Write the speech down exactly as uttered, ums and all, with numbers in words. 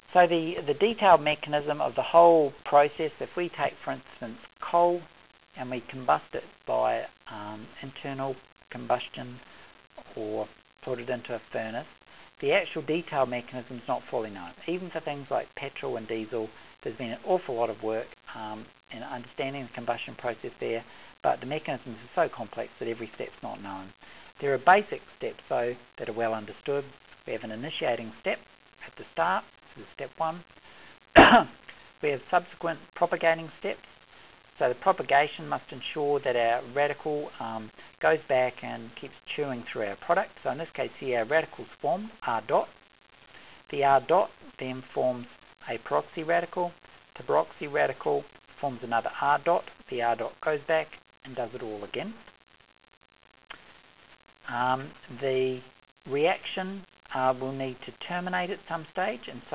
So the, the detailed mechanism of the whole process, if we take, for instance, coal and we combust it by um, internal combustion or put it into a furnace, the actual detailed mechanism is not fully known. Even for things like petrol and diesel, there's been an awful lot of work um, in understanding the combustion process there, but the mechanisms are so complex that every step's not known. There are basic steps, though, that are well understood. We have an initiating step at the start, this is step one. We have subsequent propagating steps. So the propagation must ensure that our radical um, goes back and keeps chewing through our product. So in this case here, our radicals form R dot. The R dot then forms a peroxy radical. The peroxy radical forms another R dot. The R dot goes back and does it all again. Um, the reaction uh, will need to terminate at some stage, and so